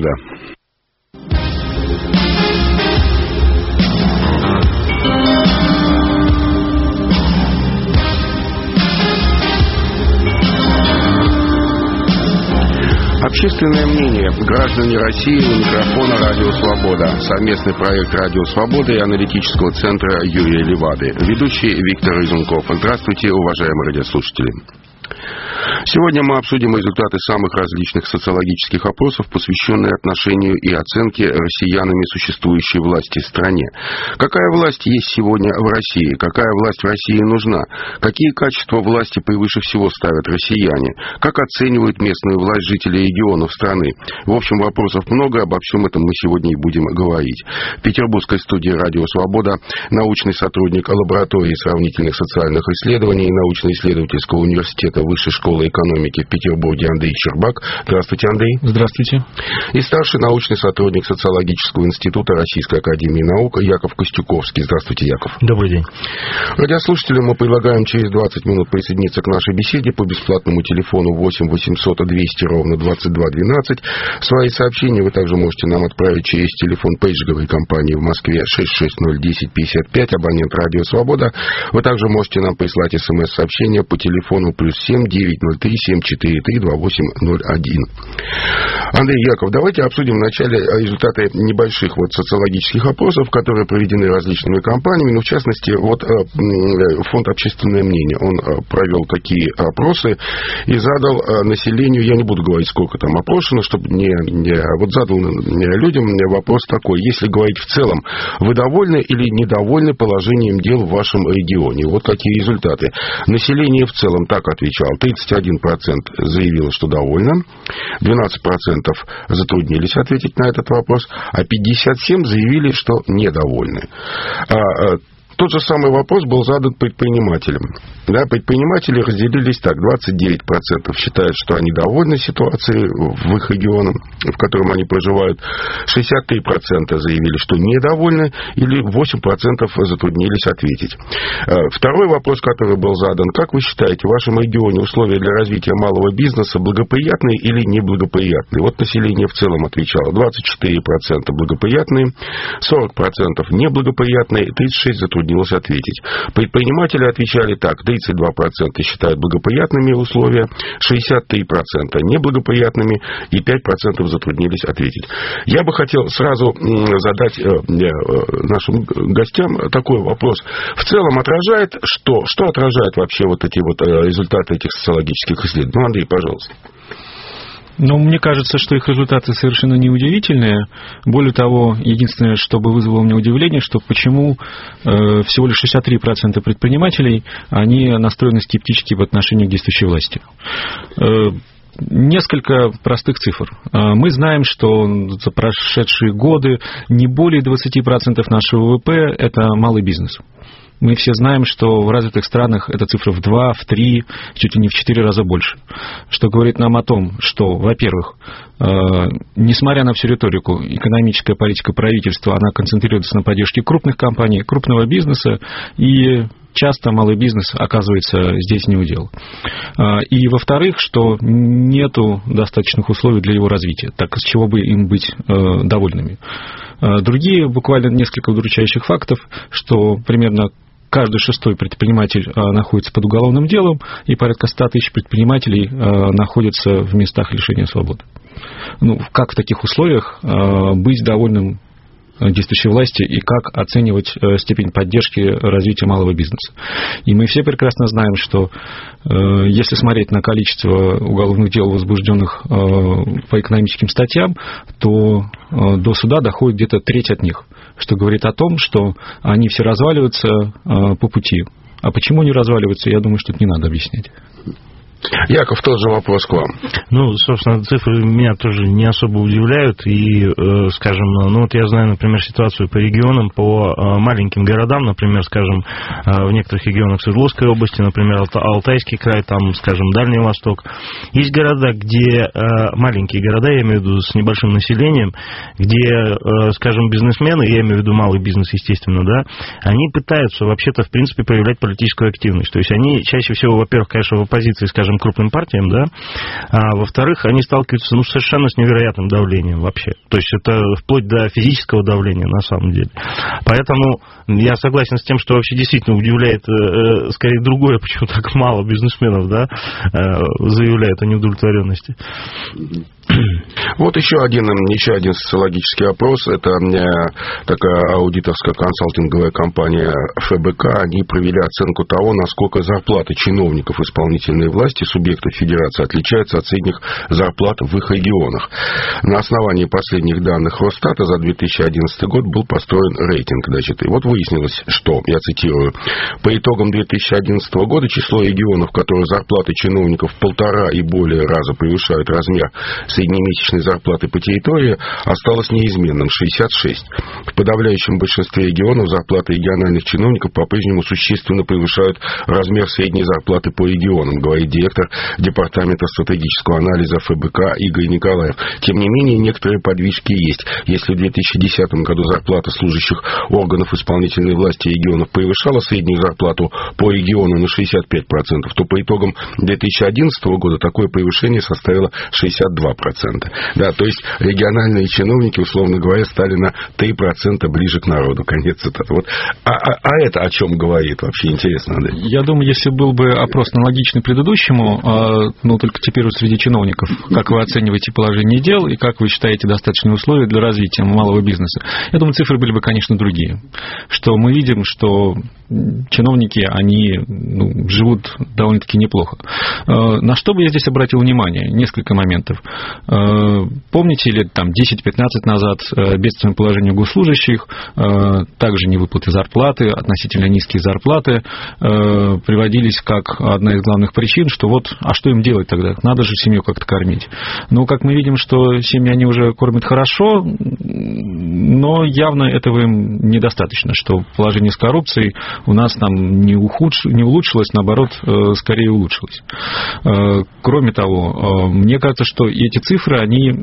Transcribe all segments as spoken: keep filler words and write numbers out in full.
Свобода». Общественное мнение. Граждане России, у микрофона «Радио Свобода». Совместный проект «Радио Свобода» и аналитического центра Юрия Левады. Ведущий Виктор Изунков. Здравствуйте, уважаемые радиослушатели. Сегодня мы обсудим результаты самых различных социологических опросов, посвященные отношению и оценке россиянами существующей власти в стране. Какая власть есть сегодня в России? Какая власть в России нужна? Какие качества власти превыше всего ставят россияне? Как оценивают местную власть жители регионов страны? В общем, вопросов много, обо всем этом мы сегодня и будем говорить. В петербургской студии «Радио Свобода» научный сотрудник лаборатории сравнительных социальных исследований научно-исследовательского университета Высшей школы экономики в Петербурге Андрей Щербак. Здравствуйте, Андрей. Здравствуйте. И старший научный сотрудник социологического института Российской академии наук Яков Костюковский. Здравствуйте, Яков. Добрый день. Радиослушателям мы предлагаем через двадцать минут присоединиться к нашей беседе по бесплатному телефону восемь восемьсот двести ровно двадцать два двенадцать. Свои сообщения вы также можете нам отправить через телефон пейджеровой компании в Москве шесть шесть ноль десять пятьдесят пять, абонент «Радио Свобода». Вы также можете нам прислать смс-сообщение по телефону плюс семь девять ноль три семь четыре три два восемь ноль один. Андрей, Яков, давайте обсудим вначале результаты небольших вот социологических опросов, которые проведены различными компаниями. Ну, в частности, вот фонд «Общественное мнение», он провел такие опросы и задал населению, я не буду говорить, сколько там опрошено, чтобы не, не вот задал людям вопрос такой: если говорить в целом, вы довольны или недовольны положением дел в вашем регионе? Вот какие результаты. Население в целом так отвечало: тридцать один процент заявило, что довольно, двенадцать процентов затруднились ответить на этот вопрос, а пятьдесят семь процентов заявили, что недовольны. Тот же самый вопрос был задан предпринимателям. Да, предприниматели разделились так. двадцать девять процентов считают, что они довольны ситуацией в их регионе, в котором они проживают. шестьдесят три процента заявили, что недовольны, или восемь процентов затруднились ответить. Второй вопрос, который был задан: как вы считаете, в вашем регионе условия для развития малого бизнеса благоприятные или неблагоприятные? Вот население в целом отвечало: двадцать четыре процента благоприятные, сорок процентов неблагоприятные, тридцать шесть процентов затруднилось ответить. Предприниматели отвечали так: тридцать два процента считают благоприятными условия, шестьдесят три процента неблагоприятными и пять процентов затруднились ответить. Я бы хотел сразу задать нашим гостям такой вопрос. В целом отражает что? Что отражает вообще вот эти вот результаты этих социологических исследований? Ну, Андрей, пожалуйста. Ну, мне кажется, что их результаты совершенно неудивительные. Более того, единственное, что бы вызвало у меня удивление, что почему э, всего лишь шестьдесят три процента предпринимателей, они настроены скептически в отношении к действующей власти. Э, Несколько простых цифр. Мы знаем, что за прошедшие годы не более двадцать процентов нашего ВВП – это малый бизнес. Мы все знаем, что в развитых странах эта цифра в два, в три, чуть ли не в четыре раза больше. Что говорит нам о том, что, во-первых, э, несмотря на всю риторику, экономическая политика правительства, она концентрируется на поддержке крупных компаний, крупного бизнеса, и часто малый бизнес оказывается здесь не удел. И, во-вторых, что нету достаточных условий для его развития, так с чего бы им быть э, довольными. Другие, буквально несколько удручающих фактов, что примерно каждый шестой предприниматель находится под уголовным делом, и порядка ста тысяч предпринимателей находятся в местах лишения свободы. Ну, как в таких условиях быть довольным действующей власти и как оценивать степень поддержки развития малого бизнеса? И мы все прекрасно знаем, что если смотреть на количество уголовных дел, возбужденных по экономическим статьям, то до суда доходит где-то треть от них, что говорит о том, что они все разваливаются по пути. А почему они разваливаются, я думаю, что это не надо объяснять. Яков, тот же вопрос к вам. Ну, собственно, цифры меня тоже не особо удивляют. И, э, скажем, ну вот я знаю, например, ситуацию по регионам, по э, маленьким городам, например, скажем, э, в некоторых регионах Свердловской области, например, Алтайский край, там, скажем, Дальний Восток. Есть города, где э, маленькие города, я имею в виду с небольшим населением, где, э, скажем, бизнесмены, я имею в виду малый бизнес, естественно, да, они пытаются вообще-то, в принципе, проявлять политическую активность. То есть они чаще всего, во-первых, конечно, в оппозиции, скажем, скажем, крупным партиям, да, а во-вторых, они сталкиваются, ну, совершенно с невероятным давлением вообще. То есть это вплоть до физического давления, на самом деле. Поэтому я согласен с тем, что вообще действительно удивляет, э, скорее, другое, почему так мало бизнесменов, да, э, заявляют о неудовлетворенности. Вот еще один, еще один социологический опрос. Это такая аудиторская консалтинговая компания эф бэ ка. Они провели оценку того, насколько зарплаты чиновников исполнительной власти субъектов федерации отличаются от средних зарплат в их регионах. На основании последних данных Росстата за две тысячи одиннадцатый год был построен рейтинг. Значит, и вот выяснилось, что, я цитирую, по итогам две тысячи одиннадцатого года число регионов, в которых зарплаты чиновников в полтора и более раза превышают размер среднемесячной зарплаты по территории, осталось неизменным – шестьдесят шесть. В подавляющем большинстве регионов зарплаты региональных чиновников по-прежнему существенно превышают размер средней зарплаты по регионам, говорит директор Департамента стратегического анализа эф бэ ка Игорь Николаев. Тем не менее, некоторые подвижки есть. Если в две тысячи десятом году зарплата служащих органов исполнительной власти регионов превышала среднюю зарплату по региону на шестьдесят пять процентов, то по итогам две тысячи одиннадцатого года такое превышение составило шестьдесят два процента. Да, то есть региональные чиновники, условно говоря, стали на три процента ближе к народу. Конец цитаты. Вот. А, а, а это о чем говорит? Вообще интересно. Да? Я думаю, если был бы опрос аналогичный предыдущему, но только теперь вот среди чиновников, как вы оцениваете положение дел и как вы считаете достаточные условия для развития малого бизнеса, я думаю, цифры были бы, конечно, другие. Что мы видим, что чиновники, они ну, живут довольно-таки неплохо. На что бы я здесь обратил внимание? Несколько моментов. Помните, лет там десять-пятнадцать назад бедственное положение госслужащих, также невыплаты зарплаты, относительно низкие зарплаты приводились как одна из главных причин, что вот, а что им делать тогда? Надо же семью как-то кормить. Но, как мы видим, что семьи они уже кормят хорошо, но явно этого им недостаточно, что положение с коррупцией у нас там не, ухудш... не улучшилось, наоборот, скорее улучшилось. Кроме того, мне кажется, что эти цифры, они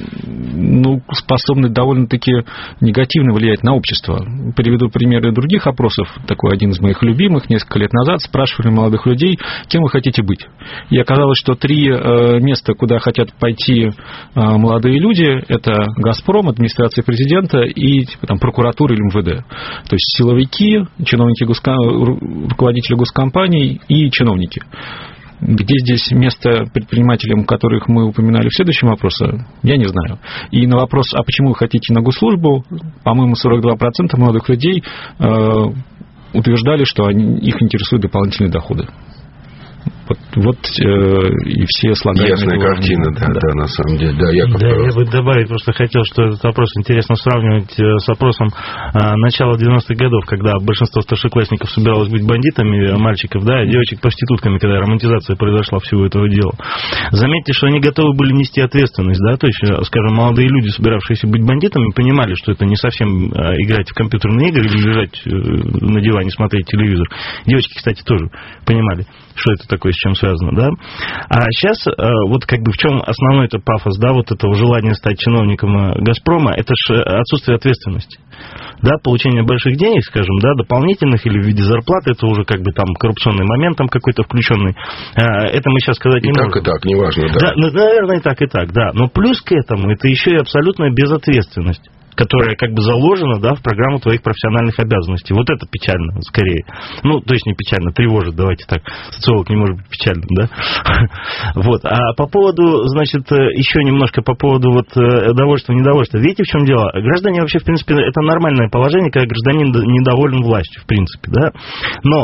ну, способны довольно-таки негативно влиять на общество. Приведу примеры других опросов. Такой один из моих любимых. Несколько лет назад спрашивали молодых людей, кем вы хотите быть. И оказалось, что три места, куда хотят пойти молодые люди, это «Газпром», администрация президента и типа, там, прокуратура или эм вэ дэ. То есть силовики, чиновники, госком... руководители госкомпаний и чиновники. Где здесь место предпринимателям, которых мы упоминали в следующем вопросе, я не знаю. И на вопрос, а почему вы хотите на госслужбу, по-моему, сорок два процента молодых людей э, утверждали, что они, их интересуют дополнительные доходы. Вот, вот э, и все слагаемые... Ясная главные, картина, да, да, да, на самом деле. Да, я, да, я бы добавить просто хотел, что этот вопрос интересно сравнивать с опросом а, начала девяностых годов, когда большинство старшеклассников собиралось быть бандитами, мальчиков, да, девочек проститутками, когда романтизация произошла всего этого дела. Заметьте, что они готовы были нести ответственность, да, то есть, скажем, молодые люди, собиравшиеся быть бандитами, понимали, что это не совсем играть в компьютерные игры или лежать на диване, смотреть телевизор. Девочки, кстати, тоже понимали, что это такое, с чем связано, да. А сейчас, вот как бы в чем основной это пафос, да, вот этого желания стать чиновником «Газпрома», это же отсутствие ответственности. Да, получение больших денег, скажем, да, дополнительных или в виде зарплаты, это уже как бы там коррупционный момент там какой-то включенный. Это мы сейчас сказать и не так, можем. И так, и так, неважно, да. Да, ну, наверное, и так, и так, да. Но плюс к этому, это еще и абсолютная безответственность, которая как бы заложена, да, в программу твоих профессиональных обязанностей. Вот это печально, скорее. Ну, то есть не печально, тревожит, давайте так. Социолог не может быть печальным, да? Вот. А по поводу, значит, еще немножко по поводу вот довольства, недовольства. Видите, в чем дело? Граждане вообще, в принципе, это нормальное положение, когда гражданин недоволен властью, в принципе, да? Но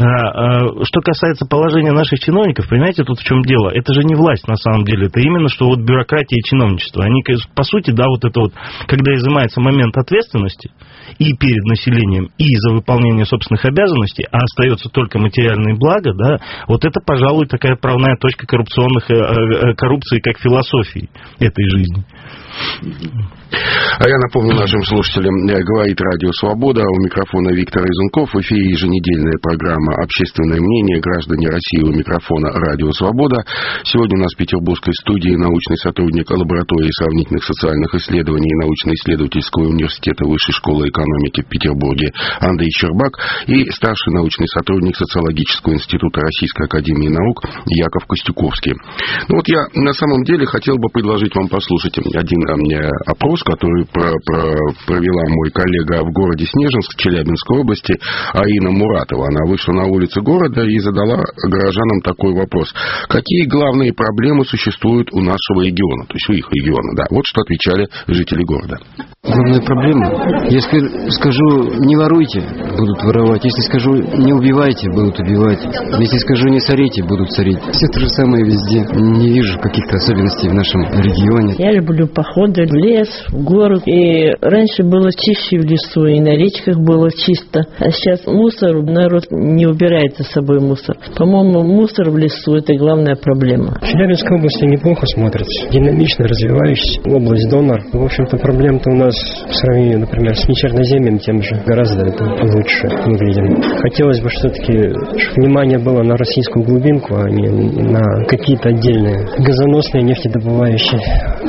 что касается положения наших чиновников, понимаете, тут в чем дело? Это же не власть, на самом деле. Это именно, что вот бюрократия и чиновничество. Они, по сути, да, вот это вот, когда изымается момент ответственности и перед населением, и за выполнение собственных обязанностей, а остается только материальные блага, да, вот это, пожалуй, такая отправная точка коррупционных, коррупции как философии этой жизни. А я напомню нашим слушателям, говорит Радио Свобода, у микрофона Виктор Изунков, в эфире еженедельная программа «Общественное мнение. Граждане России», у микрофона Радио Свобода. Сегодня у нас в петербургской студии научный сотрудник лаборатории сравнительных социальных исследований научно-исследовательского университета Высшей школы экономики в Петербурге Андрей Щербак и старший научный сотрудник социологического института Российской академии наук Яков Костюковский. Ну вот я на самом деле хотел бы предложить вам послушать один опрос, который про, про, провела мой коллега в городе Снежинск, Челябинской области, Аина Муратова. Она вышла на улицы города и задала горожанам такой вопрос. Какие главные проблемы существуют у нашего региона? То есть у их региона, да. Вот что отвечали жители города. Главная проблема, если скажу не воруйте, будут воровать. Если скажу не убивайте, будут убивать. Если скажу не сорите, будут сорить. Все то же самое везде. Не вижу каких-то особенностей в нашем регионе. Я люблю походы в лес, в город. И раньше было чище в лесу, и на речках было чисто. А сейчас мусор, народ не убирает за собой мусор. По-моему, мусор в лесу – это главная проблема. В Челябинской области неплохо смотрится. Динамично развивающаяся область, донор. В общем-то, проблем-то у нас по сравнению, например, с Нечерноземьем тем же гораздо это лучше выглядим. Хотелось бы все-таки, чтобы внимание было на российскую глубинку, а не на какие-то отдельные газоносные нефтедобывающие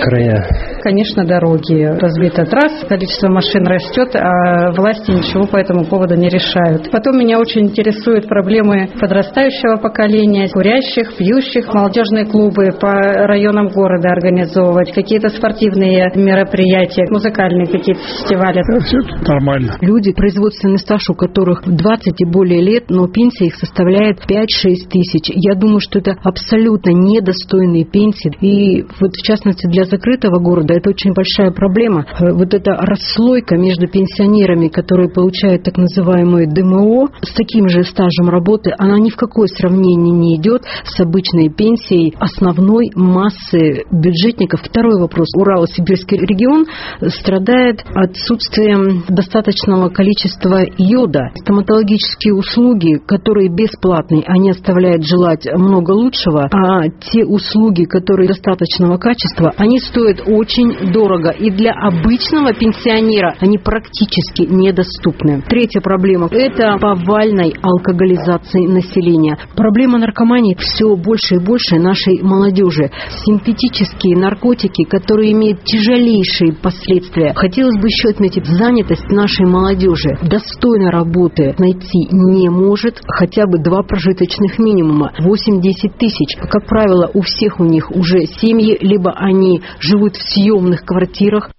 края. Конечно, дороги разбиты трасс, количество машин растет, а власти ничего по этому поводу не решают. Потом меня очень интересуют проблемы подрастающего поколения, курящих, пьющих, молодежные клубы по районам города организовывать, какие-то спортивные мероприятия, музыкальные какие-то фестивали. Все тут нормально. Люди, производственный стаж у которых двадцать и более лет, но пенсия их составляет пять-шесть тысяч. Я думаю, что это абсолютно недостойные пенсии. И вот в частности для закрытого города это очень большая проблема. Вот эта расслойка между пенсионерами, которые получают так называемое ДМО, с таким же стажем работы, она ни в какое сравнение не идет с обычной пенсией основной массы бюджетников. Второй вопрос. Урало-Сибирский регион страдает отсутствием достаточного количества йода. Стоматологические услуги, которые бесплатные, они оставляют желать много лучшего, а те услуги, которые достаточного качества, они стоят очень дорого. И для обычного пенсионера они практически недоступны. Третья проблема – это повальной алкоголизации населения. Проблема наркомании все больше и больше нашей молодежи. Синтетические наркотики, которые имеют тяжелейшие последствия. Хотелось бы еще отметить, занятость нашей молодежи достойной работы найти не может хотя бы два прожиточных минимума. восемь-десять тысяч. Как правило, у всех у них уже семьи, либо они живут в съемных квартирах.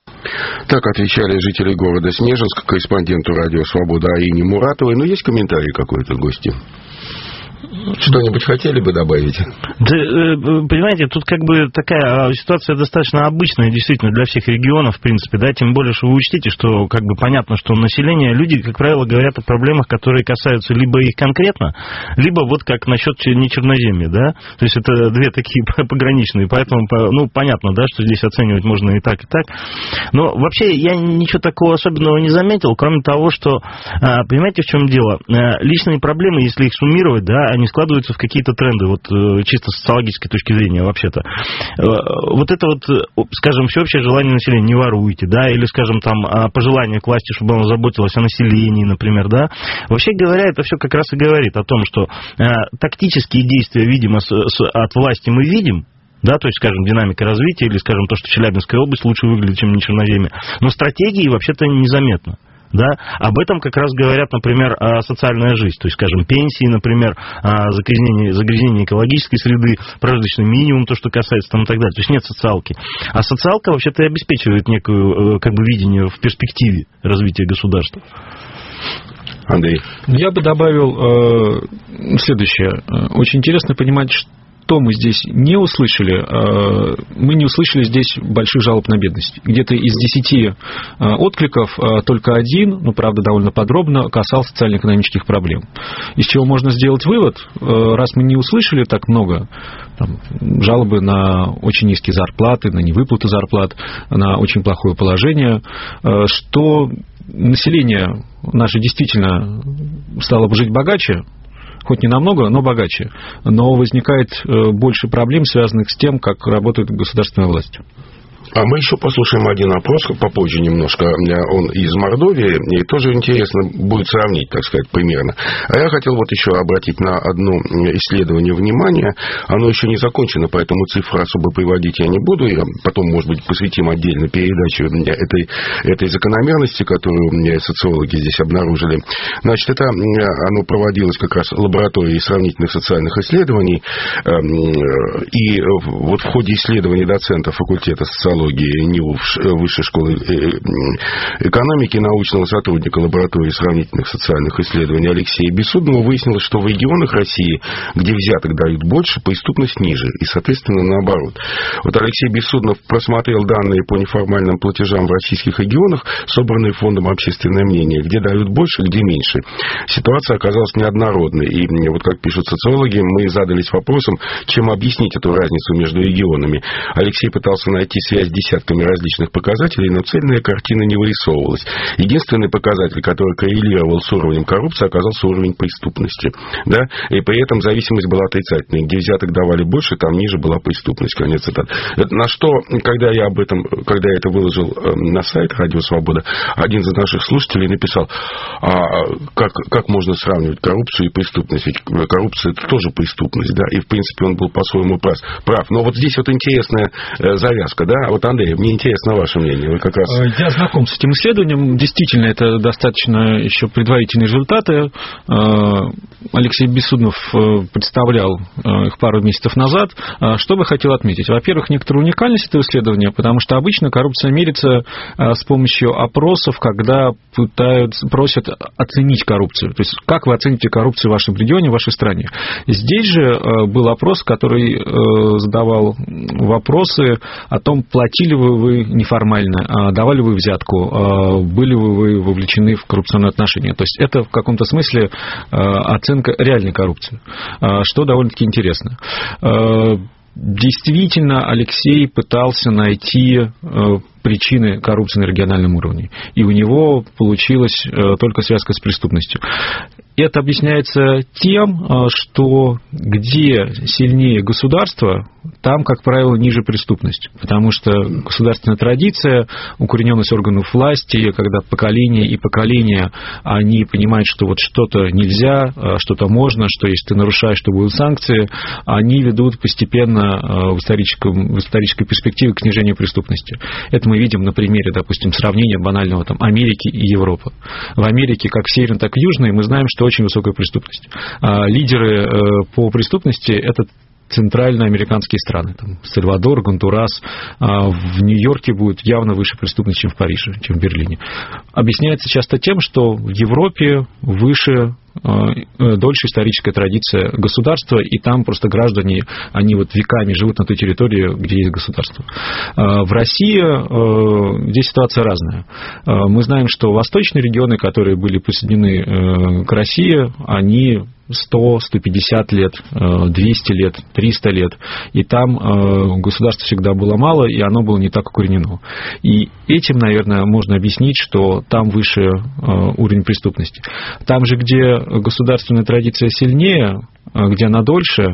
Так отвечали жители города Снежинск корреспонденту Радио Свобода Аине Муратовой. Но есть комментарий какой-то, гости? Что-нибудь хотели бы добавить? Да, понимаете, тут как бы такая ситуация достаточно обычная, действительно, для всех регионов, в принципе, да, тем более, что вы учтите, что как бы понятно, что население, люди, как правило, говорят о проблемах, которые касаются либо их конкретно, либо вот как насчет нечерноземья, да, то есть это две такие пограничные, поэтому, ну, понятно, да, что здесь оценивать можно и так, и так, но вообще я ничего такого особенного не заметил, кроме того, что, понимаете, в чем дело, личные проблемы, если их суммировать, да, они складываются в какие-то тренды, вот чисто с социологической точки зрения вообще-то. Вот это вот, скажем, всеобщее желание населения, не воруйте, да, или, скажем, там, пожелание к власти, чтобы она заботилась о населении, например, да. Вообще говоря, это все как раз и говорит о том, что э, тактические действия, видимо, с, с, от власти мы видим, да, то есть, скажем, динамика развития, или, скажем, то, что Челябинская область лучше выглядит, чем Нечерноземье, но стратегии вообще-то незаметно. Да? Об этом как раз говорят, например, социальная жизнь, то есть, скажем, пенсии, например, загрязнение, загрязнение экологической среды, прожиточный минимум, то, что касается там и так далее. То есть нет социалки. А социалка вообще-то и обеспечивает некую, как бы, видение в перспективе развития государства. Андрей. Я бы добавил э, следующее. Очень интересно понимать, что Что мы здесь не услышали? Мы не услышали здесь больших жалоб на бедность. Где-то из десяти откликов только один, ну, правда, довольно подробно, касался социально-экономических проблем. Из чего можно сделать вывод, раз мы не услышали так много там, жалобы на очень низкие зарплаты, на невыплату зарплат, на очень плохое положение, что население наше действительно стало бы жить богаче, хоть не намного, но богаче. Но возникает больше проблем, связанных с тем, как работает государственная власть. А мы еще послушаем один опрос, попозже немножко, он из Мордовии, и тоже интересно будет сравнить, так сказать, примерно. А я хотел вот еще обратить на одно исследование внимание, оно еще не закончено, поэтому цифры особо приводить я не буду, я потом, может быть, посвятим отдельно передачу этой, этой закономерности, которую социологи здесь обнаружили. Значит, это оно проводилось как раз в лаборатории сравнительных социальных исследований, и вот в ходе исследований доцента факультета социологии НИУ Высшей школы экономики, научного сотрудника лаборатории сравнительных социальных исследований Алексея Бессудного выяснилось, что в регионах России, где взяток дают больше, преступность ниже, и, соответственно, наоборот. Вот Алексей Бессуднов просмотрел данные по неформальным платежам в российских регионах, собранные Фондом «Общественное мнение», где дают больше, где меньше. Ситуация оказалась неоднородной, и вот как пишут социологи, мы задались вопросом, чем объяснить эту разницу между регионами. Алексей пытался найти связь десятками различных показателей, но цельная картина не вырисовывалась. Единственный показатель, который коррелировал с уровнем коррупции, оказался уровень преступности. Да? И при этом зависимость была отрицательной. Где взяток давали больше, там ниже была преступность. Конец цитаты. На что, когда я об этом, когда я это выложил на сайт «Радио Свобода», один из наших слушателей написал, а как, как можно сравнивать коррупцию и преступность? Ведь коррупция – это тоже преступность. Да? И, в принципе, он был по-своему прав. Но вот здесь вот интересная завязка. Да? Вот, Андрей, мне интересно ваше мнение. Вы как раз... Я знаком с этим исследованием. Действительно, это достаточно еще предварительные результаты. Алексей Бессуднов представлял их пару месяцев назад. Что бы хотел отметить? Во-первых, некоторую уникальность этого исследования, потому что обычно коррупция мерится с помощью опросов, когда пытаются, просят оценить коррупцию. То есть, как вы оцените коррупцию в вашем регионе, в вашей стране. Здесь же был опрос, который задавал вопросы о том, платили вы вы неформально, давали вы взятку, были вы вы вовлечены в коррупционные отношения. То есть, это в каком-то смысле оценка реальной коррупции, что довольно-таки интересно. Действительно, Алексей пытался найти причины коррупции на региональном уровне. И у него получилась только связка с преступностью. Это объясняется тем, что где сильнее государство, там, как правило, ниже преступность. Потому что государственная традиция, укорененность органов власти, когда поколения и поколения, они понимают, что вот что-то нельзя, что-то можно, что если ты нарушаешь, то будут санкции, они ведут постепенно в, историческом, в исторической перспективе к снижению преступности. Это мы видим на примере, допустим, сравнения банального там, Америки и Европы. В Америке, как северной, так и южной, мы знаем, что очень высокая преступность. Лидеры по преступности – это центральноамериканские страны. Там, Сальвадор, Гондурас. В Нью-Йорке будет явно выше преступность, чем в Париже, чем в Берлине. Объясняется часто тем, что в Европе выше, дольше историческая традиция государства, и там просто граждане, они вот веками живут на той территории, где есть государство. В России здесь ситуация разная. Мы знаем, что восточные регионы, которые были присоединены к России, они сто, сто пятьдесят лет, двести лет, триста лет. И там государства всегда было мало, и оно было не так укоренено. И этим, наверное, можно объяснить, что там выше уровень преступности. Там же, где государственная традиция сильнее, где она дольше,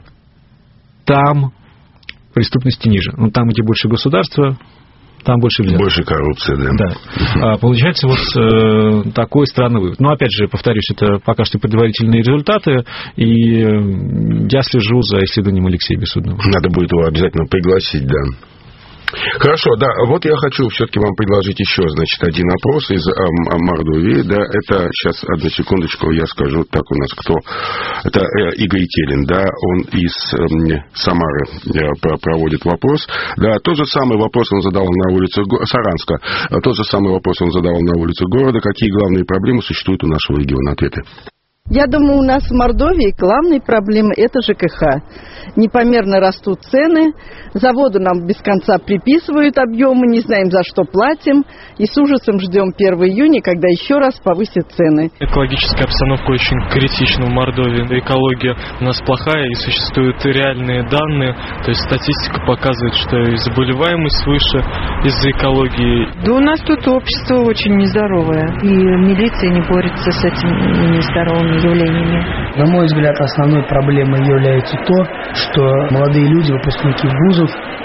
там преступности ниже. Но там, где больше государства, там больше взяток. Больше коррупции, да. Да. Получается вот э, такой странный вывод. Но, опять же, повторюсь, это пока что предварительные результаты, и я слежу за исследованием Алексея Бессудного. Надо будет его обязательно пригласить, да. Хорошо, да, вот я хочу все-таки вам предложить еще, значит, один опрос из а, Мордовии, да, это, сейчас, одну секундочку, я скажу, так у нас кто, это э, Игорь Телин, да, он из э, Самары э, проводит вопрос, да, тот же самый вопрос он задал на улице Саранска, тот же самый вопрос он задал на улице города, какие главные проблемы существуют у нашего региона, ответы. Я думаю, у нас в Мордовии главные проблемы – это ЖКХ. Непомерно растут цены, заводу нам без конца приписывают объемы, не знаем, за что платим, и с ужасом ждем первого июня, когда еще раз повысят цены. Экологическая обстановка очень критична в Мордовии. Экология у нас плохая, и существуют реальные данные, то есть статистика показывает, что и заболеваемость выше из-за экологии. Да у нас тут общество очень нездоровое, и милиция не борется с этими нездоровыми явлениями. На мой взгляд, основной проблемой является то, что молодые люди, выпускники вузов,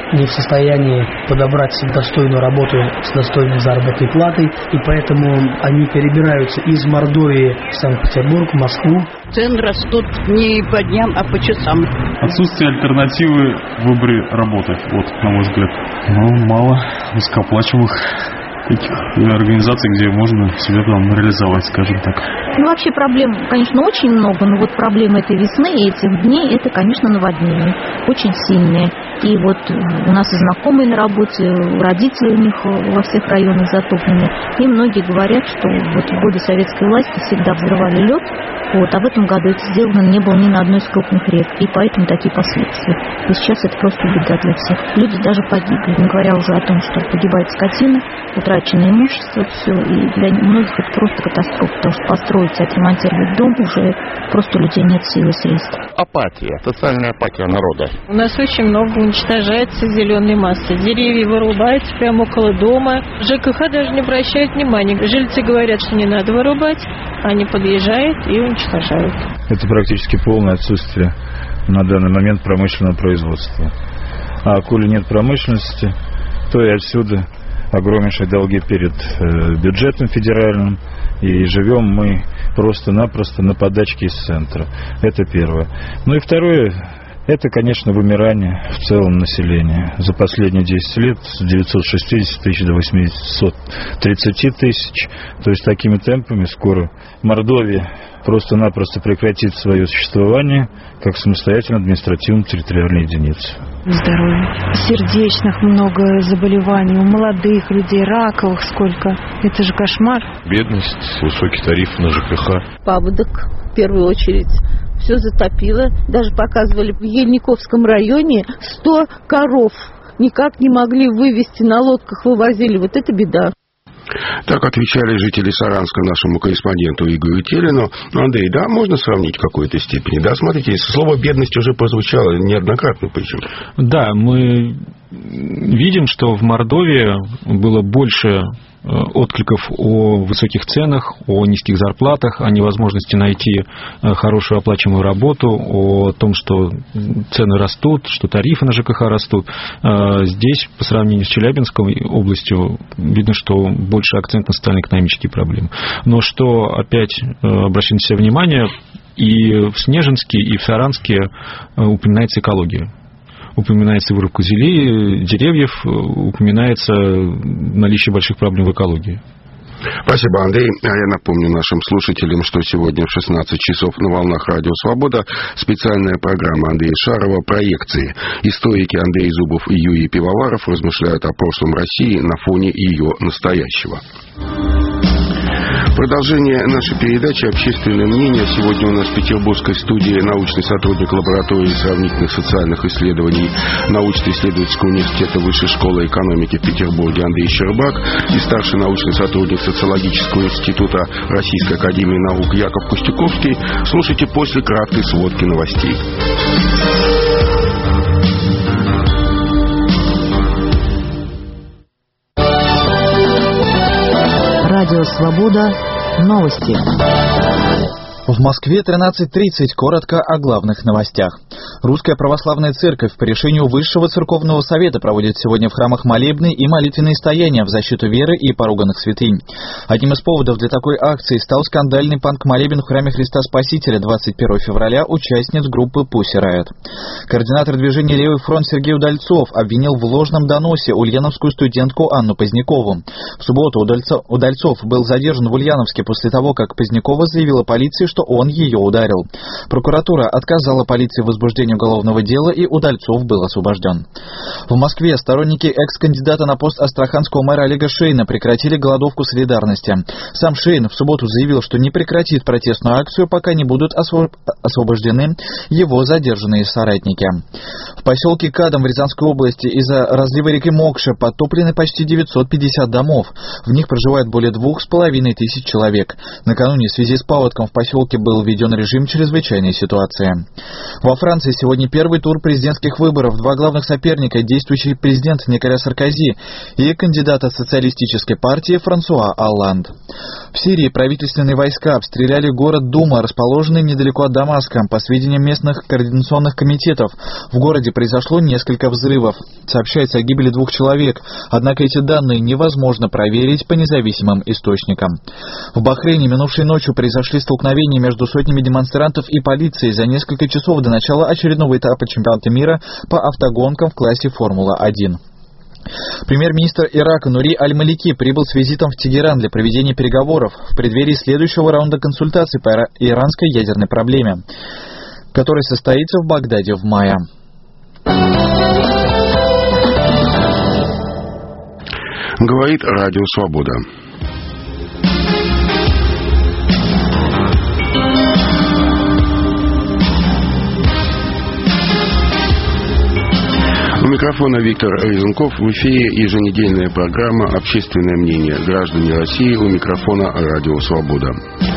не в состоянии подобрать достойную работу с достойной заработной платой, и поэтому они перебираются из Мордовии в Санкт-Петербург, в Москву. Цены растут не по дням, а по часам. Отсутствие альтернативы в выборе работы, вот, на мой взгляд. Ну, мало высокооплачиваемых таких организаций, где можно себя там реализовать, скажем так. Ну, вообще проблем, конечно, очень много, но вот проблемы этой весны и этих дней, это, конечно, наводнение. Очень сильные. И вот у нас и знакомые на работе, родители у них во всех районах затоплены. И многие говорят, что вот в годы советской власти всегда взрывали лед, вот, а в этом году это сделано не было ни на одной из крупных рек. И поэтому такие последствия. И сейчас это просто беда для всех. Люди даже погибли, не говоря уже о том, что погибает скотина, утраченное имущество, все. И для многих это просто катастрофа, потому что построить, отремонтировать дом уже просто у людей нет силы и средств. Апатия, социальная апатия народа. У нас очень много уничтожается зеленой массы. Деревья вырубаются прямо около дома. ЖКХ даже не обращает внимания. Жильцы говорят, что не надо вырубать, они подъезжают и уничтожают. Это практически полное отсутствие на данный момент промышленного производства. А коли нет промышленности, то и отсюда огромнейшие долги перед э, бюджетом федеральным, и живем мы просто-напросто на подачке из центра. Это первое. Ну и второе, это, конечно, вымирание в целом населения. За последние десять лет с девятисот шестидесяти тысяч до восьмисот тридцати тысяч. То есть такими темпами скоро Мордовия просто-напросто прекратит свое существование как самостоятельная административно-территориальная единица. Здоровья. Сердечных много заболеваний, у молодых людей, раковых сколько. Это же кошмар. Бедность, высокий тариф на ЖКХ. Паводок, в первую очередь. Все затопило. Даже показывали в Ельниковском районе сто коров. Никак не могли вывезти, на лодках вывозили. Вот это беда. Так отвечали жители Саранска нашему корреспонденту Игорю Телину. Андрей, да, можно сравнить в какой-то степени? Да, смотрите, слово «бедность» уже прозвучало неоднократно, причем. Да, мы видим, что в Мордовии было больше откликов о высоких ценах, о низких зарплатах, о невозможности найти хорошую оплачиваемую работу, о том, что цены растут, что тарифы на ЖКХ растут. Здесь, по сравнению с Челябинской областью, видно, что больше акцент на социально-экономические проблемы. Но что, опять, обращаем на себя внимание, и в Снежинске, и в Саранске упоминается экология. Упоминается вырубка деревьев, упоминается наличие больших проблем в экологии. Спасибо, Андрей. А я напомню нашим слушателям, что сегодня в шестнадцать часов на волнах Радио Свобода специальная программа Андрея Шарова «Проекции». Историки Андрей Зубов и Юрий Пивоваров размышляют о прошлом России на фоне ее настоящего. Продолжение нашей передачи «Общественное мнение». Сегодня у нас в петербургской студии научный сотрудник лаборатории сравнительных социальных исследований научно-исследовательского университета Высшей школы экономики в Петербурге Андрей Щербак и старший научный сотрудник социологического института Российской академии наук Яков Кустюковский. Слушайте после краткой сводки новостей. Радио Свобода. Новости. В Москве тринадцать тридцать. Коротко о главных новостях. Русская Православная Церковь по решению Высшего Церковного Совета проводит сегодня в храмах молебны и молитвенные стояния в защиту веры и поруганных святынь. Одним из поводов для такой акции стал скандальный панк-молебен в храме Христа Спасителя двадцать первого февраля участниц группы Pussy Riot. Координатор движения «Левый фронт» Сергей Удальцов обвинил в ложном доносе ульяновскую студентку Анну Позднякову. В субботу Удальцов был задержан в Ульяновске после того, как Позднякова заявила полиции, что он ее ударил. Прокуратура отказала полиции в возбуждении уголовного дела, и Удальцов был освобожден. В Москве сторонники экс-кандидата на пост астраханского мэра Олега Шейна прекратили голодовку солидарности. Сам Шейн в субботу заявил, что не прекратит протестную акцию, пока не будут освобождены его задержанные соратники. В поселке Кадом в Рязанской области из-за разлива реки Мокши подтоплены почти девятьсот пятьдесят домов. В них проживает более двух с половиной тысяч человек. Накануне в связи с паводком в поселке был введен режим чрезвычайной ситуации. Во Франции Франции сегодня первый тур президентских выборов. Два главных соперника – действующий президент Николя Саркози и кандидат от социалистической партии Франсуа Олланд. В Сирии правительственные войска обстреляли город Дума, расположенный недалеко от Дамаска. По сведениям местных координационных комитетов, в городе произошло несколько взрывов. Сообщается о гибели двух человек, однако эти данные невозможно проверить по независимым источникам. В Бахрейне минувшей ночью произошли столкновения между сотнями демонстрантов и полицией за несколько часов до начала очередного этапа чемпионата мира по автогонкам в классе Формула один. Премьер-министр Ирака Нури Аль-Малики прибыл с визитом в Тегеран для проведения переговоров в преддверии следующего раунда консультаций по иранской ядерной проблеме, который состоится в Багдаде в мае. Говорит Радио Свобода. У микрофона Виктор Резунков. В эфире еженедельная программа «Общественное мнение». Граждане России, у микрофона Радио Свобода.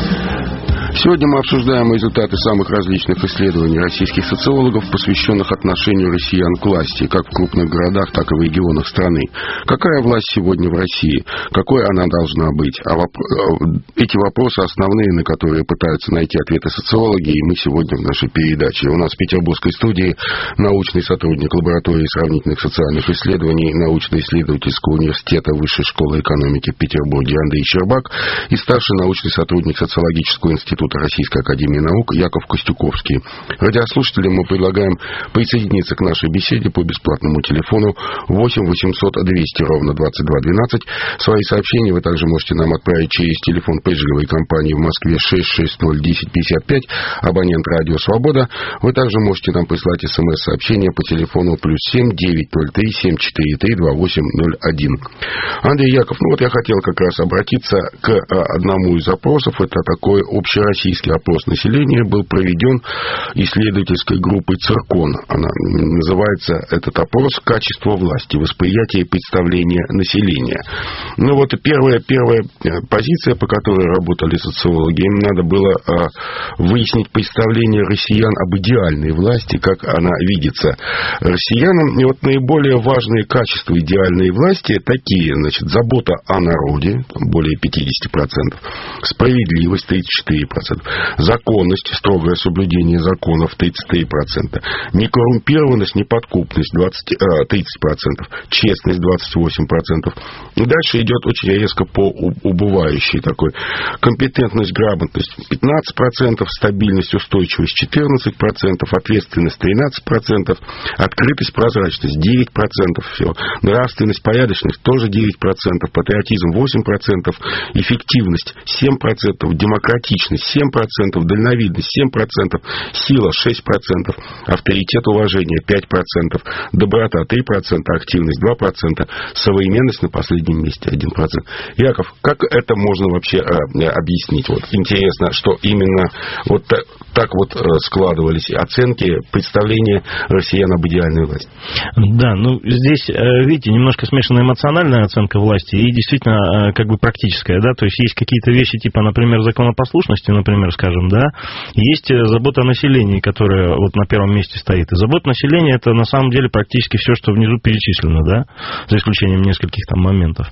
Сегодня мы обсуждаем результаты самых различных исследований российских социологов, посвященных отношению россиян к власти, как в крупных городах, так и в регионах страны. Какая власть сегодня в России? Какой она должна быть? А воп... Эти вопросы основные, на которые пытаются найти ответы социологи, и мы сегодня в нашей передаче. У нас в петербургской студии научный сотрудник лаборатории сравнительных социальных исследований научно-исследовательского университета Высшей школы экономики в Петербурге Андрей Щербак и старший научный сотрудник социологического института Российской академии наук Яков Костюковский. Радиослушателям мы предлагаем присоединиться к нашей беседе по бесплатному телефону восемь восемьсот двести ровно двадцать два двенадцать. Свои сообщения вы также можете нам отправить через телефон пейджеровой компании в Москве шесть шесть ноль десять пятьдесят пять, абонент Радио Свобода. Вы также можете нам прислать смс-сообщение по телефону плюс семь девятьсот три семь четыре три два восемь ноль один. Андрей Яков, ну вот я хотел как раз обратиться к одному из опросов. Это такой общероссийский Российский опрос населения был проведен исследовательской группой «Циркон». Она называется, этот опрос, «Качество власти. Восприятие и представление населения». Ну вот первая, первая позиция, по которой работали социологи, им надо было а, выяснить представление россиян об идеальной власти, как она видится россиянам. И вот наиболее важные качества идеальной власти такие, значит, забота о народе, более пятьдесят процентов, справедливость, тридцать четыре процента, законность, строгое соблюдение законов, тридцать три процента, некоррумпированность, неподкупность, двадцать, тридцать процентов, честность, двадцать восемь процентов. И дальше идет очень резко по убывающей такой. Компетентность, грамотность пятнадцать процентов, стабильность, устойчивость четырнадцать процентов, ответственность тринадцать процентов, открытость, прозрачность девять процентов, все. Нравственность, порядочность тоже девять процентов, патриотизм восемь процентов, эффективность семь процентов, демократичность семь процентов, дальновидность семь процентов, сила шесть процентов, авторитет, уважение пять процентов, доброта три процента, активность два процента, современность на последнем месте один процент. Яков, как это можно вообще э, объяснить? Вот интересно, что именно вот так, так вот э, складывались оценки, представления россиян об идеальной власти. Да, ну здесь, видите, немножко смешанная эмоциональная оценка власти и действительно как бы практическая, да, то есть есть какие-то вещи типа, например, законопослушности, например, скажем, да, есть забота о населении, которая вот на первом месте стоит. И забота о населении — это на самом деле практически все, что внизу перечислено, да, за исключением нескольких там моментов.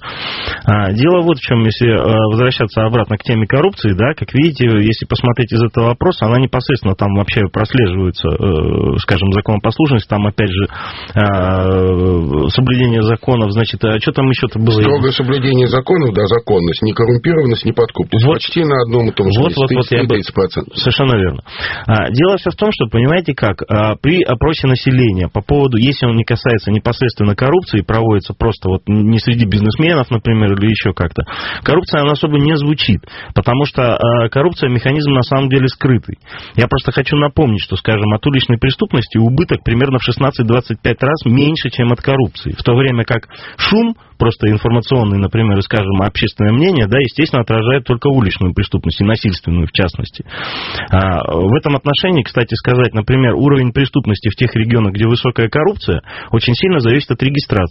А, дело вот в чем, если возвращаться обратно к теме коррупции, да, как видите, если посмотреть из этого вопроса, она непосредственно там вообще прослеживается, скажем, законопослушность, там опять же соблюдение законов, значит, а что там еще-то было? Строгое соблюдение законов, да, законность, некоррумпированность, неподкупность. Вот, почти на одном и том же вот, месте. Вот, вот, я бы... Совершенно верно. А, дело все в том, что, понимаете как, а, при опросе населения по поводу, если он не касается непосредственно коррупции, проводится просто вот не среди бизнесменов, например, или еще как-то, коррупция, она особо не звучит, потому что а, коррупция — механизм на самом деле скрытый. Я просто хочу напомнить, что, скажем, от уличной преступности убыток примерно в шестнадцать-двадцать пять раз меньше, чем от коррупции, в то время как шум, просто информационный, например, скажем, общественное мнение, да, естественно, отражает только уличную преступность, и насильственную в частности. А, в этом отношении, кстати сказать, например, уровень преступности в тех регионах, где высокая коррупция, очень сильно зависит от регистрации.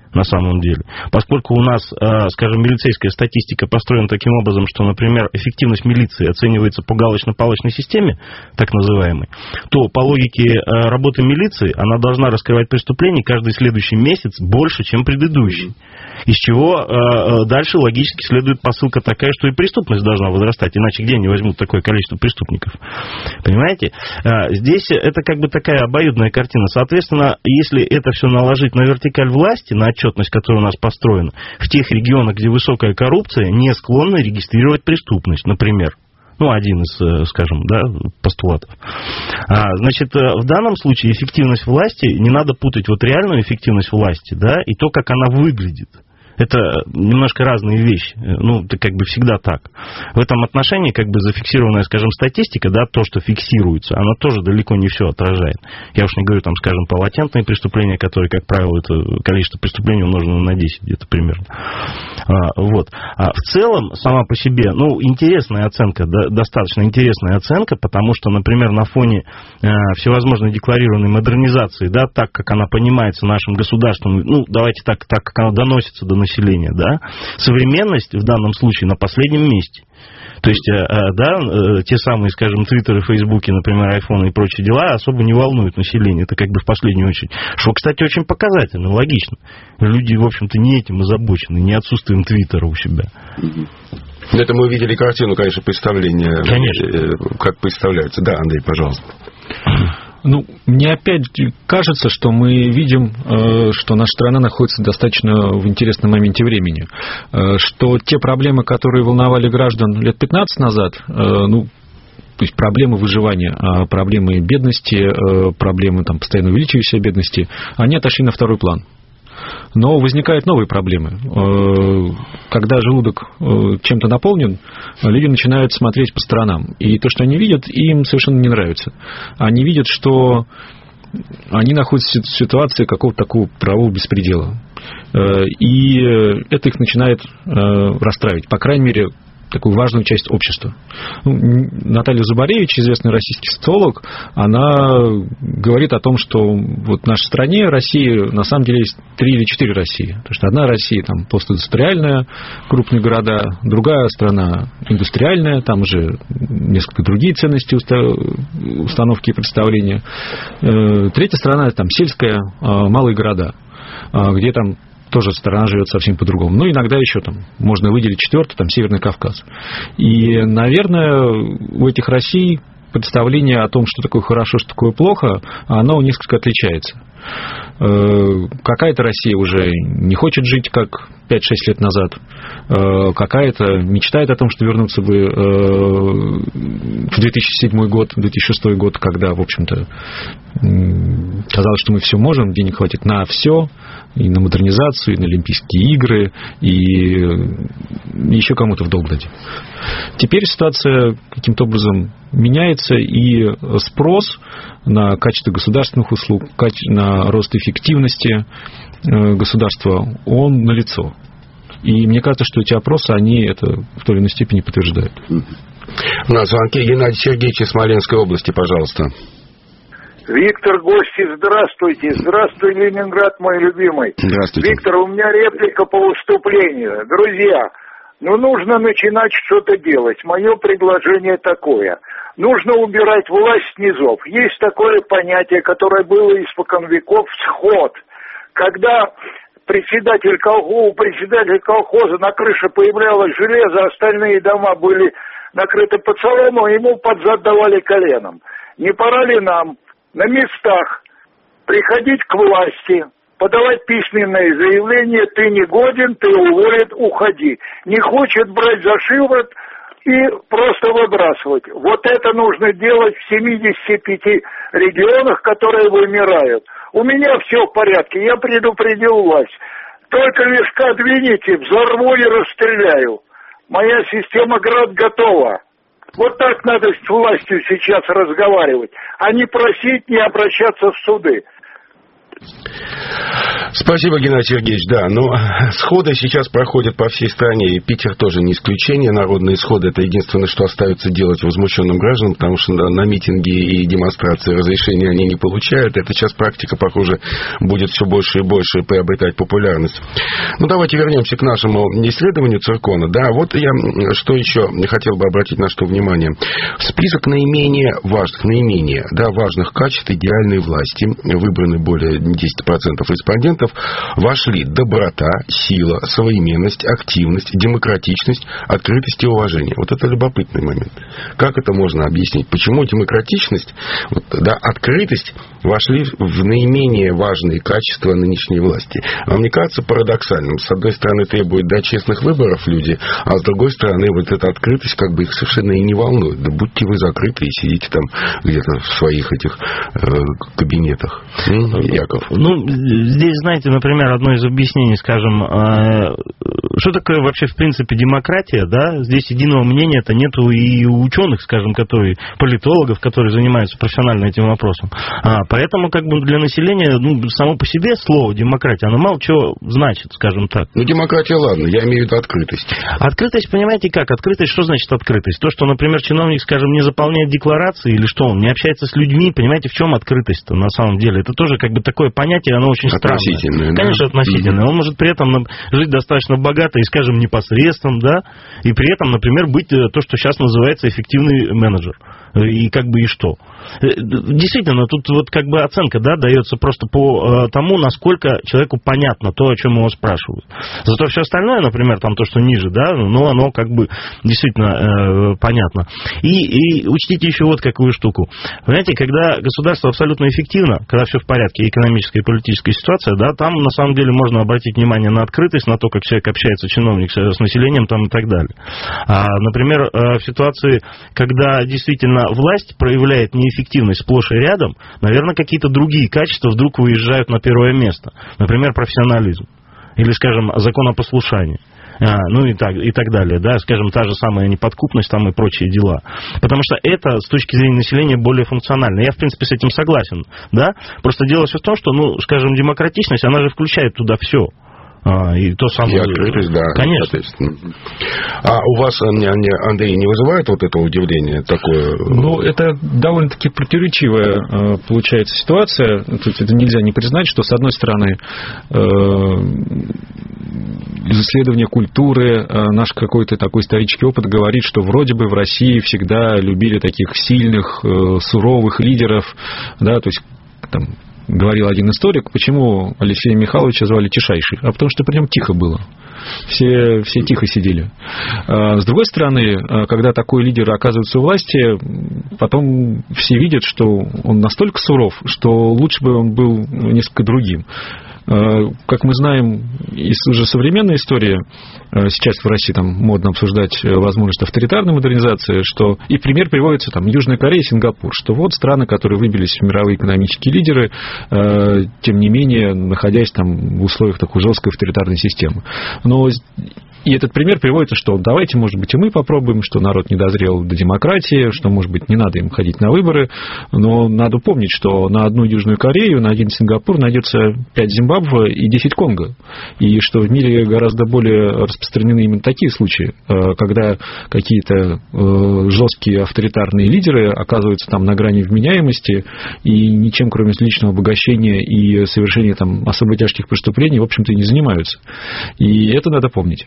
на самом деле. Поскольку у нас, скажем, милицейская статистика построена таким образом, что, например, эффективность милиции оценивается по галочно-палочной системе, так называемой, то по логике работы милиции она должна раскрывать преступления каждый следующий месяц больше, чем предыдущий. Из чего дальше логически следует посылка такая, что и преступность должна возрастать, иначе где они возьмут такое количество преступников? Понимаете? Здесь это как бы такая обоюдная картина. Соответственно, если это все наложить на вертикаль власти, на отчетность, которая у нас построена, в тех регионах, где высокая коррупция, не склонны регистрировать преступность, например. Ну, один из, скажем, да, постулатов. А, значит, в данном случае эффективность власти, не надо путать вот реальную эффективность власти, да, и то, как она выглядит. Это немножко разные вещи. Ну, это как бы всегда так. В этом отношении, как бы зафиксированная, скажем, статистика, да, то, что фиксируется, она тоже далеко не все отражает. Я уж не говорю, там, скажем, про латентные преступления, которые, как правило, это количество преступлений умножено на десять где-то примерно. А, вот. А в целом, сама по себе, ну, интересная оценка, да, достаточно интересная оценка, потому что, например, на фоне э, всевозможной декларированной модернизации, да, так, как она понимается нашим государством, ну, давайте так, так как она доносится до населения, населения, да, современность в данном случае на последнем месте. То есть, да, те самые, скажем, твиттеры, фейсбуки, например, айфоны и прочие дела особо не волнуют население. Это как бы в последнюю очередь. Что, кстати, очень показательно, логично. Люди, в общем-то, не этим озабочены, не отсутствием твиттера у себя. Это мы увидели картину, конечно, представления. Конечно. Как представляется. Да, Андрей, пожалуйста. Ну, мне опять кажется, что мы видим, что наша страна находится достаточно в интересном моменте времени. Что те проблемы, которые волновали граждан лет пятнадцать назад, ну, то есть проблемы выживания, проблемы бедности, проблемы там, постоянно увеличивающейся бедности, они отошли на второй план. Но возникают новые проблемы. Когда желудок чем-то наполнен, люди начинают смотреть по сторонам. И то, что они видят, им совершенно не нравится. Они видят, что они находятся в ситуации какого-то такого правового беспредела. И это их начинает расстраивать. По крайней мере, такую важную часть общества. Ну, Наталья Зубаревич, известный российский социолог, она говорит о том, что вот в нашей стране, России, на самом деле есть три или четыре России. Потому что одна Россия там постиндустриальная, крупные города, другая страна индустриальная, там уже несколько другие ценности, установки и представления. Третья страна там сельская, малые города, где там тоже страна живет совсем по-другому. Ну, иногда еще там можно выделить четвертый, там, Северный Кавказ. И, наверное, у этих Россий представление о том, что такое хорошо, что такое плохо, оно несколько отличается. Какая-то Россия уже не хочет жить, как пять-шесть лет назад. Какая-то мечтает о том, что вернуться бы в две тысячи седьмой год, в две тысячи шестой год, когда, в общем-то, казалось, что мы все можем, денег хватит на все, и на модернизацию, и на Олимпийские игры, и еще кому-то в долг дадим. Теперь ситуация каким-то образом меняется, и спрос на качество государственных услуг, на рост эффективности государства, он налицо. И мне кажется, что эти опросы, они это в той или иной степени подтверждают. У нас звонки. Геннадий Сергеевич из Смоленской области, пожалуйста. Виктор, гости, здравствуйте. Здравствуй, Ленинград, мой любимый. Здравствуйте. Виктор, у меня реплика по выступлению. Друзья, ну нужно начинать что-то делать. Мое предложение такое. Нужно убирать власть с низов. Есть такое понятие, которое было испокон веков, сход. Когда председатель колхоза, председатель колхоза на крыше появлялось железо, остальные дома были накрыты под солому, ему под зад давали коленом. Не пора ли нам на местах приходить к власти, подавать письменное заявление, ты не годен, ты уволен, уходи. Не хочет брать за шиворот и просто выбрасывать. Вот это нужно делать в семидесяти пяти регионах, которые вымирают. У меня все в порядке, я предупредил власть. Только лишка двините, взорву и расстреляю. Моя система ГРАД готова. Вот так надо с властью сейчас разговаривать, а не просить, не обращаться в суды. Спасибо, Геннадий Сергеевич. Да, но сходы сейчас проходят по всей стране, и Питер тоже не исключение. Народные сходы — это единственное, что остается делать возмущенным гражданам, потому что на, на митинги и демонстрации разрешения они не получают. Это сейчас практика, похоже, будет все больше и больше приобретать популярность. Ну, давайте вернемся к нашему исследованию Циркона. Да, вот я что еще хотел бы обратить на что внимание. В список наименее важных, наименее, да, важных качеств идеальной власти выбраны более десять процентов респондентов, вошли доброта, сила, современность, активность, демократичность, открытость и уважение. Вот это любопытный момент. Как это можно объяснить? Почему демократичность, вот, да, открытость вошли в наименее важные качества нынешней власти? Вам не кажется парадоксальным? С одной стороны, требуют, да, честных выборов люди, а с другой стороны, вот эта открытость как бы их совершенно и не волнует. Да будьте вы закрыты и сидите там где-то в своих этих э, кабинетах. Яков. Ну, здесь, знаете, например, одно из объяснений, скажем, э, что такое вообще, в принципе, демократия, да? Здесь единого мнения это нету и у ученых, скажем, которые, политологов, которые занимаются профессионально этим вопросом. А, поэтому, как бы, для населения, ну, само по себе слово демократия, оно мало чего значит, скажем так. Ну, демократия, ладно, я имею в виду открытость. Открытость, понимаете, как? Открытость, что значит открытость? То, что, например, чиновник, скажем, не заполняет декларации, или что, он не общается с людьми, понимаете, в чем открытость-то на самом деле? Это тоже, как бы, такое понятие, оно очень странное. Да? Конечно, относительно. Он может при этом жить достаточно богато и, скажем, непосредством, да, и при этом, например, быть то, что сейчас называется эффективный менеджер. И как бы и что. Действительно, тут вот как бы оценка, да, дается просто по э, тому, насколько человеку понятно то, о чем его спрашивают. Зато все остальное, например, там то, что ниже, да, ну, оно как бы действительно э, понятно. И, и учтите еще вот какую штуку. Понимаете, когда государство абсолютно эффективно, когда все в порядке, экономическая и политическая ситуация, да, там на самом деле можно обратить внимание на открытость, на то, как человек общается, чиновник с населением там и так далее. А, например, в ситуации, когда действительно власть проявляет неэффективность сплошь и рядом, наверное, какие-то другие качества вдруг выезжают на первое место. Например, профессионализм. Или, скажем, законопослушание. А, ну и так, и так далее, да, скажем, та же самая неподкупность там и прочие дела. Потому что это, с точки зрения населения, более функционально. Я, в принципе, с этим согласен, да. Просто дело все в том, что, ну, скажем, демократичность, она же включает туда все. А, и то самое... И открытость, да. Конечно. А у вас, Андрей, не вызывает вот это удивление такое? Ну, это довольно-таки противоречивая получается ситуация. Тут это нельзя не признать, что, с одной стороны, из исследования культуры наш какой-то такой исторический опыт говорит, что вроде бы в России всегда любили таких сильных, суровых лидеров, да, то есть там... Говорил один историк, почему Алексея Михайловича звали Тишайший, а потому что при нем тихо было. Все, все тихо сидели. С другой стороны, когда такой лидер оказывается у власти, потом все видят, что он настолько суров, что лучше бы он был несколько другим. Как мы знаем из уже современной истории, сейчас в России там модно обсуждать возможность авторитарной модернизации, что и пример приводится там Южная Корея и Сингапур, что вот страны, которые выбились в мировые экономические лидеры, тем не менее, находясь там в условиях такой жесткой авторитарной системы. Но и этот пример приводится, что давайте, может быть, и мы попробуем, что народ не дозрел до демократии, что, может быть, не надо им ходить на выборы, но надо помнить, что на одну Южную Корею, на один Сингапур найдется пять Зимбабве и десять Конго, и что в мире гораздо более распространены именно такие случаи, когда какие-то жесткие авторитарные лидеры оказываются там на грани вменяемости и ничем, кроме личного обогащения и совершения там особо тяжких преступлений, в общем-то, и не занимаются. И это надо помнить.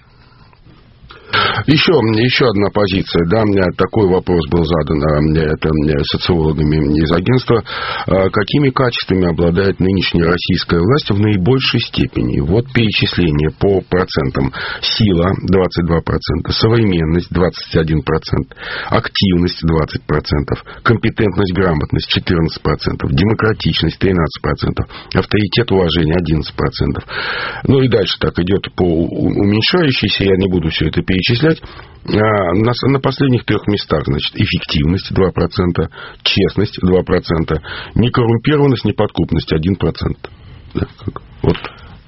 Еще, еще одна позиция, да, такой вопрос был задан это, социологами из агентства. Какими качествами обладает нынешняя российская власть в наибольшей степени? Вот перечисление по процентам. Сила двадцать два процента, современность двадцать один процент, активность двадцать процентов, компетентность, грамотность четырнадцать процентов, демократичность тринадцать процентов, авторитет, уважение одиннадцать процентов. Ну и дальше так идет по уменьшающейся, я не буду все это перечислять. На, на последних трех местах, значит, эффективность два процента, честность два процента, некоррумпированность, неподкупность один процент. Да, как, вот.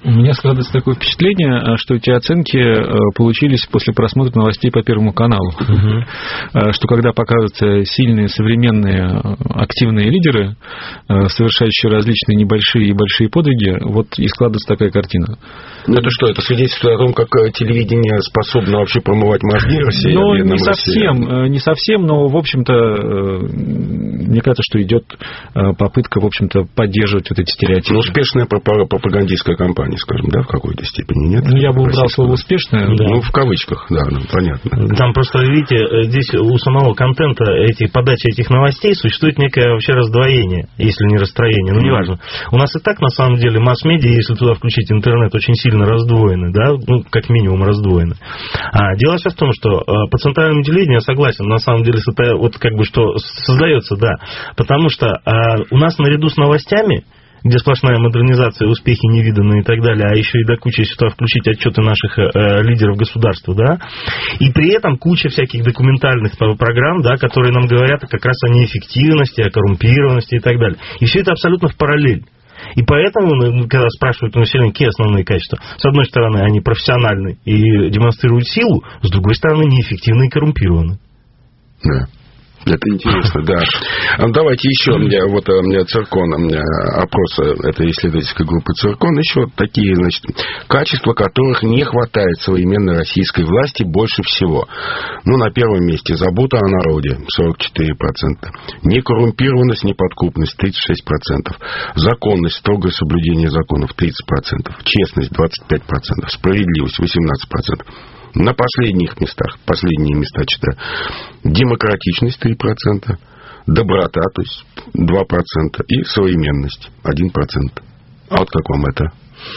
У меня складывается такое впечатление, что эти оценки получились после просмотра новостей по Первому каналу. Uh-huh. Что когда показываются сильные, современные, активные лидеры, совершающие различные небольшие и большие подвиги, вот и складывается такая картина. Ну это что, это свидетельствует о том, как телевидение способно вообще промывать мозги России? Ну, не совсем, не совсем, но, в общем-то, мне кажется, что идет попытка, в общем-то, поддерживать вот эти стереотипы. Ну, успешная пропагандистская кампания, скажем, да, в какой-то степени, нет? Ну, я бы убрал слово «успешная». Да. Ну, в кавычках, да, ну, понятно. Там просто, видите, здесь у самого контента эти, подачи этих новостей существует некое вообще раздвоение, если не расстроение, ну, неважно. У нас и так, на самом деле, масс-медиа, если туда включить интернет, очень сильно раздвоены, да, ну, как минимум раздвоены. А дело сейчас в том, что по центральному телевидению я согласен, на самом деле, это вот как бы что создается, да, потому что а, у нас наряду с новостями, где сплошная модернизация, успехи невиданные и так далее, а еще и до кучи сюда включить отчеты наших э, лидеров государства, да, и при этом куча всяких документальных программ, да, которые нам говорят как раз о неэффективности, о коррумпированности и так далее. И все это абсолютно в параллель. И поэтому, когда спрашивают у населения, какие основные качества, с одной стороны, они профессиональны и демонстрируют силу, с другой стороны, неэффективны и коррумпированы. Да. Это интересно, да. Давайте еще, вот Циркон, опрос этой исследовательской группы Циркон, еще такие, значит, качества, которых не хватает современной российской власти больше всего. Ну, на первом месте забота о народе, сорок четыре процента. Некоррумпированность, неподкупность, тридцать шесть процентов. Законность, строгое соблюдение законов, тридцать процентов. Честность, двадцать пять процентов. Справедливость, восемнадцать процентов. На последних местах, последние места читаю, демократичность три процента, доброта, то есть два процента, и современность один процент. А вот как вам это?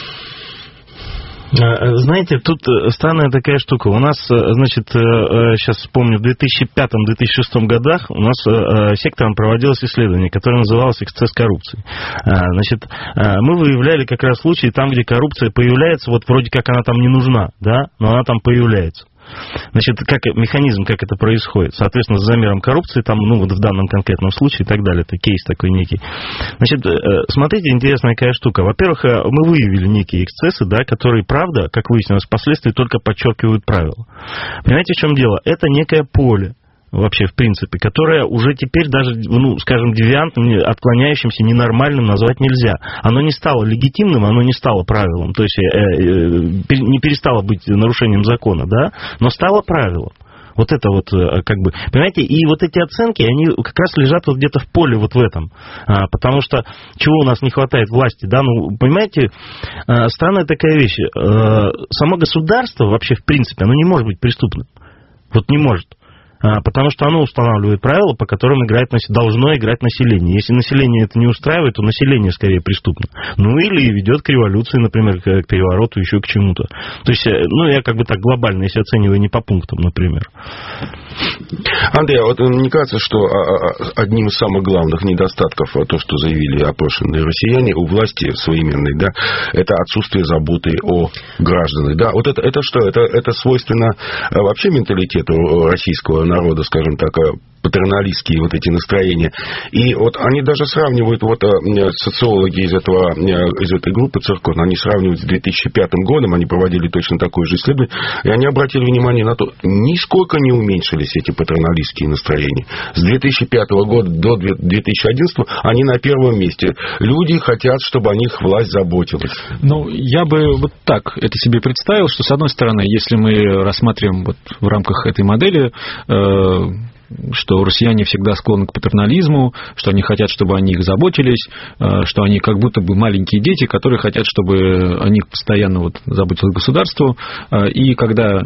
Знаете, тут странная такая штука. У нас, значит, сейчас вспомню, в две тысячи пятом — две тысячи шестом годах у нас сектором проводилось исследование, которое называлось «Эксцесс коррупции». Значит, мы выявляли как раз случаи там, где коррупция появляется, вот вроде как она там не нужна, да, но она там появляется. Значит, как механизм, как это происходит. Соответственно, с замером коррупции, там, ну, вот в данном конкретном случае и так далее. Это кейс такой некий. Значит, смотрите, интересная какая штука. Во-первых, мы выявили некие эксцессы, да, которые, правда, как выяснилось впоследствии, только подчеркивают правила. Понимаете, в чем дело? Это некое поле. Вообще, в принципе, которое уже теперь даже, ну, скажем, девиантным, отклоняющимся, ненормальным назвать нельзя. Оно не стало легитимным, оно не стало правилом, то есть э, э, не перестало быть нарушением закона, да, но стало правилом. Вот это вот, как бы, понимаете, и вот эти оценки, они как раз лежат вот где-то в поле вот в этом, а, потому что чего у нас не хватает власти, да, ну, понимаете, а, странная такая вещь, а, само государство вообще, в принципе, оно не может быть преступным, вот не может. Потому что оно устанавливает правила, по которым играет, должно играть население. Если население это не устраивает, то население скорее преступно. Ну или ведет к революции, например, к перевороту, еще к чему-то. То есть, ну я как бы так глобально, если оцениваю не по пунктам, например. Андрей, а вот мне кажется, что одним из самых главных недостатков, то, что заявили опрошенные россияне, у власти современной, да, это отсутствие заботы о гражданах. Да, вот это, это что? Это, это свойственно вообще менталитету российского народа, скажем так, патерналистские вот эти настроения. И вот они даже сравнивают, вот социологи из, этого, из этой группы Циркон, они сравнивают с две тысячи пятым годом, они проводили точно такое же исследование, и они обратили внимание на то, нисколько не уменьшились эти патерналистские настроения. С две тысячи пятого года до две тысячи одиннадцатого они на первом месте. Люди хотят, чтобы о них власть заботилась. Ну, я бы вот так это себе представил, что, с одной стороны, если мы рассматриваем вот в рамках этой модели, э- что россияне всегда склонны к патернализму, что они хотят, чтобы о них заботились, что они как будто бы маленькие дети, которые хотят, чтобы о них постоянно вот заботилось государство, и когда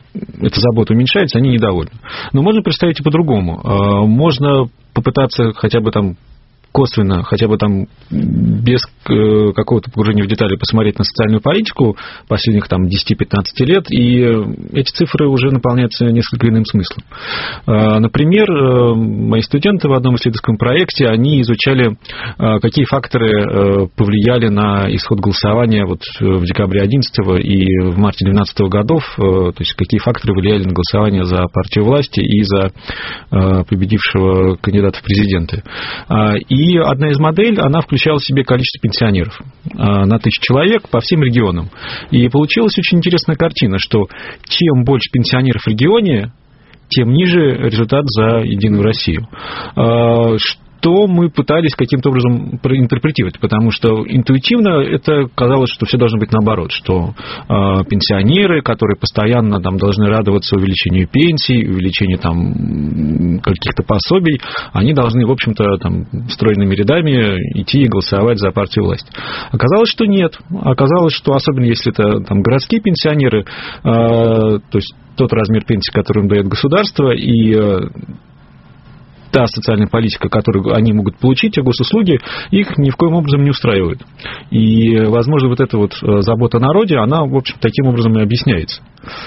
эта забота уменьшается, они недовольны. Но можно представить и по-другому. Можно попытаться хотя бы там косвенно, хотя бы там без какого-то погружения в детали посмотреть на социальную политику последних там десять-пятнадцать лет, и эти цифры уже наполняются несколько иным смыслом. Например, мои студенты в одном исследовательском проекте, они изучали, какие факторы повлияли на исход голосования вот в декабре одиннадцатого и в марте двенадцатого годов, то есть какие факторы влияли на голосование за партию власти и за победившего кандидата в президенты. И И одна из моделей, она включала в себе количество пенсионеров на тысячу человек по всем регионам. И получилась очень интересная картина, что чем больше пенсионеров в регионе, тем ниже результат за Единую Россию. Что мы пытались каким-то образом проинтерпретировать, потому что интуитивно это казалось, что все должно быть наоборот, что э, пенсионеры, которые постоянно там, должны радоваться увеличению пенсий, увеличению там, каких-то пособий, они должны, в общем-то, там, стройными рядами идти и голосовать за партию власти. Оказалось, что нет. Оказалось, что особенно если это там, городские пенсионеры, э, то есть тот размер пенсии, который им дает государство, и э, та социальная политика, которую они могут получить, а госуслуги, их ни в коем образом не устраивает. И, возможно, вот эта вот забота о народе, она, в общем, таким образом и объясняется.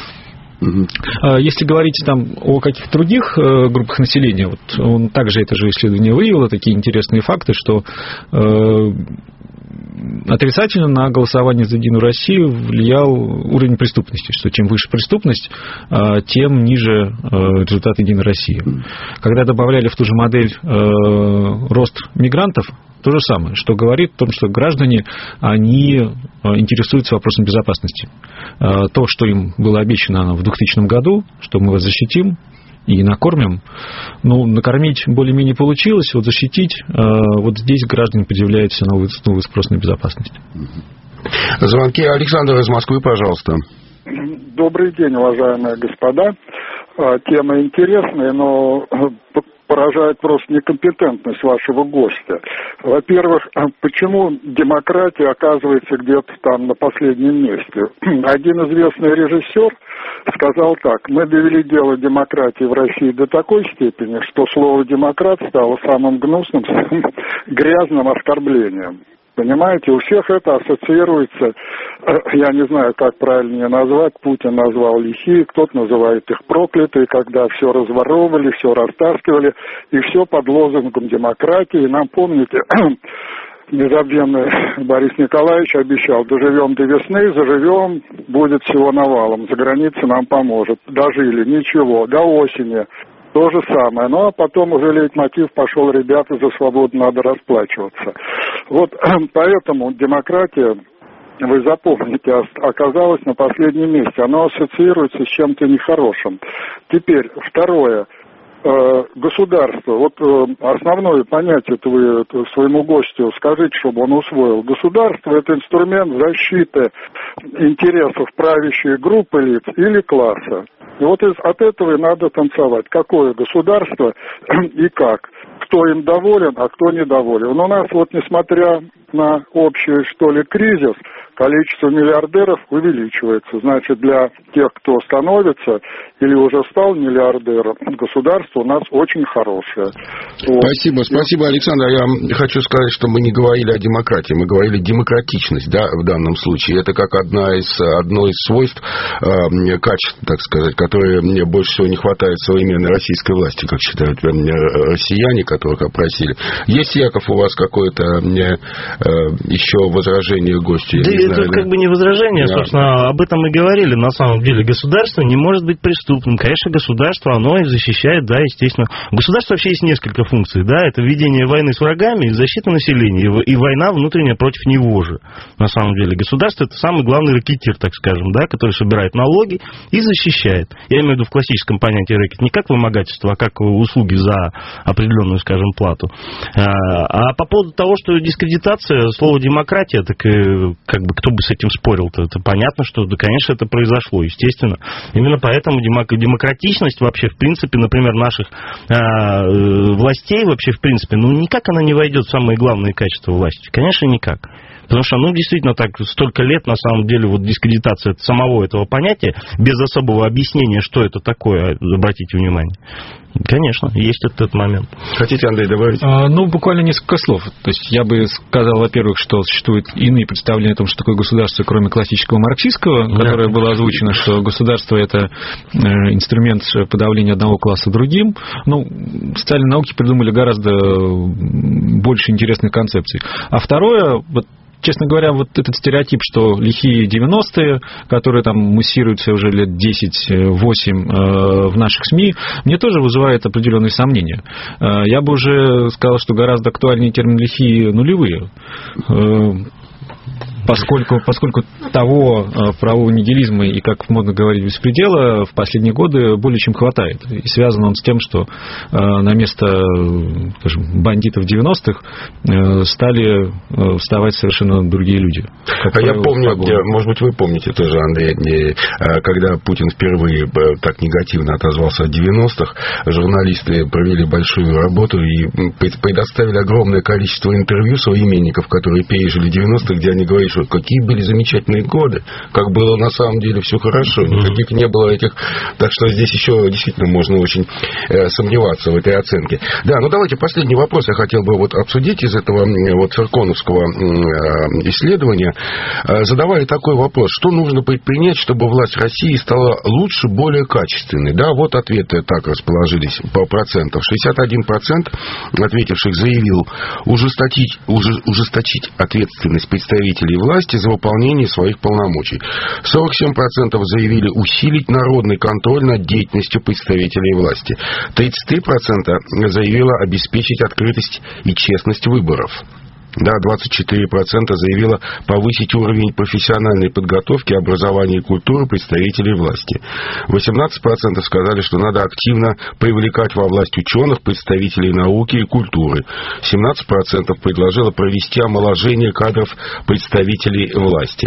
Если говорить там о каких-то других группах населения, вот он также это же исследование выявило, такие интересные факты, что отрицательно на голосование за Единую Россию влиял уровень преступности, что чем выше преступность, тем ниже результат Единой России. Когда добавляли в ту же модель рост мигрантов, то же самое, что говорит о том, что граждане, они интересуются вопросом безопасности. То, что им было обещано в двухтысячном году, что мы вас защитим и накормим, ну, накормить более-менее получилось, вот защитить, вот здесь граждане предъявляют все новый, новый спрос на безопасность. Звонки. Александр из Москвы, пожалуйста. Добрый день, уважаемые господа. Тема интересная, но поражает просто некомпетентность вашего гостя. Во-первых, почему демократия оказывается где-то там на последнем месте? Один известный режиссер сказал так: мы довели дело демократии в России до такой степени, что слово «демократ» стало самым гнусным, самым грязным оскорблением. Понимаете, у всех это ассоциируется, я не знаю, как правильнее назвать, Путин назвал лихие, кто-то называет их проклятые, когда все разворовывали, все растаскивали, и все под лозунгом демократии. Нам, помните, незабвенный Борис Николаевич обещал: доживем до весны, заживем, будет всего навалом, за границей нам поможет. Дожили, ничего, до осени. То же самое. Ну, а потом уже лейтмотив пошел: ребята, за свободу надо расплачиваться. Вот поэтому демократия, вы запомните, оказалась на последнем месте. Она ассоциируется с чем-то нехорошим. Теперь, второе. Государство. Вот основное понятие это вы своему гостю скажите, чтобы он усвоил. Государство — это инструмент защиты интересов правящей группы лиц или класса. И вот из, от этого и надо танцевать. Какое государство и как. Кто им доволен, а кто недоволен. Но у нас вот, несмотря на общий, что ли, кризис, количество миллиардеров увеличивается. Значит, для тех, кто становится или уже стал миллиардером, государство у нас очень хорошее. Вот. Спасибо, спасибо, Александр. Я хочу сказать, что мы не говорили о демократии, мы говорили демократичность, да, в данном случае. Это как одна из, одно из свойств, э, качеств, так сказать, которые мне больше всего не хватает современной российской власти, как считают россияне, которых опросили. Есть, Яков, у вас какое-то э, еще возражение гостю? Да, это знаю, как да? бы не возражение, да. Собственно, об этом мы говорили. На самом деле государство не может быть преступным. Конечно, государство, оно и защищает, да, естественно. У государства вообще есть несколько функций, да, это ведение войны с врагами и защита населения, и война внутренняя против него же, на самом деле. Государство — это самый главный рэкетир, так скажем, да, который собирает налоги и защищает. Я имею в виду в классическом понятии рэкет не как вымогательство, а как услуги за определенную, скажем, плату. А по поводу того, что дискредитация, слово демократия, так как бы кто бы с этим спорил-то, это понятно, что, да, конечно, это произошло, естественно. Именно поэтому демократичность вообще, в принципе, например, наших э, властей вообще, в принципе, ну, никак она не войдет в самые главные качества власти. Конечно, никак. Потому что, ну, действительно, так столько лет, на самом деле, вот дискредитация самого этого понятия, без особого объяснения, что это такое, обратите внимание. Конечно, есть этот момент. Хотите, Андрей, добавить? А, ну, буквально несколько слов. То есть я бы сказал, во-первых, что существуют иные представления о том, что такое государство, кроме классического марксистского, да. которое было озвучено, что государство — это инструмент подавления одного класса другим. Ну, социальные науки придумали гораздо больше интересных концепций. А второе, вот честно говоря, вот этот стереотип, что лихие девяностые, которые там муссируются уже лет десять-восемь в наших СМИ, мне тоже вызывает определенные сомнения. Я бы уже сказал, что гораздо актуальнее термин «лихие нулевые». Поскольку, поскольку того правового нигилизма и, как можно говорить, беспредела в последние годы более чем хватает. И связан он с тем, что на место, скажем, бандитов девяностых стали вставать совершенно другие люди. А я помню, я, может быть, вы помните тоже, Андрей, когда Путин впервые так негативно отозвался о девяностых, журналисты провели большую работу и предоставили огромное количество интервью современников, которые пережили девяностые, где они говорили, что какие были замечательные годы, как было на самом деле все хорошо, никаких не было этих, так что здесь еще действительно можно очень э, сомневаться в этой оценке. Да, ну давайте последний вопрос я хотел бы вот обсудить из этого вот церковновского э, исследования, э, задавая такой вопрос, что нужно предпринять, чтобы власть России стала лучше, более качественной? Да, вот ответы так расположились по процентам. шестьдесят один процент ответивших заявил ужесточить, уже, ужесточить ответственность представителей власти за выполнение своих полномочий. сорок семь процентов заявили усилить народный контроль над деятельностью представителей власти. тридцать три процента заявило обеспечить открытость и честность выборов. Да, двадцать четыре процента заявило повысить уровень профессиональной подготовки, образования и культуры представителей власти. восемнадцать процентов сказали, что надо активно привлекать во власть ученых, представителей науки и культуры. семнадцать процентов предложило провести омоложение кадров представителей власти.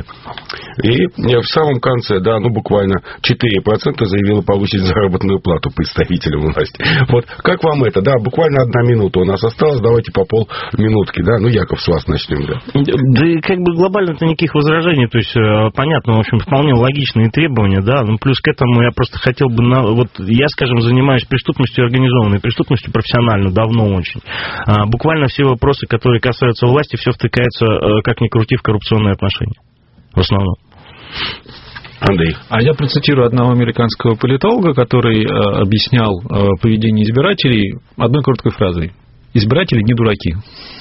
И в самом конце, да, ну буквально четыре процента заявило повысить заработную плату представителям власти. Вот как вам это? Да, буквально одна минута у нас осталась, давайте по полминутки, да, ну Яков, с вас начнем, да. Да и как бы глобально-то никаких возражений, то есть понятно, в общем, вполне логичные требования, да, ну плюс к этому я просто хотел бы, на, вот я, скажем, занимаюсь преступностью организованной, преступностью профессионально, давно очень. А, буквально все вопросы, которые касаются власти, все втыкается, как ни крути, в коррупционные отношения, в основном. Андрей. А я процитирую одного американского политолога, который э, объяснял э, поведение избирателей одной короткой фразой: избиратели не дураки.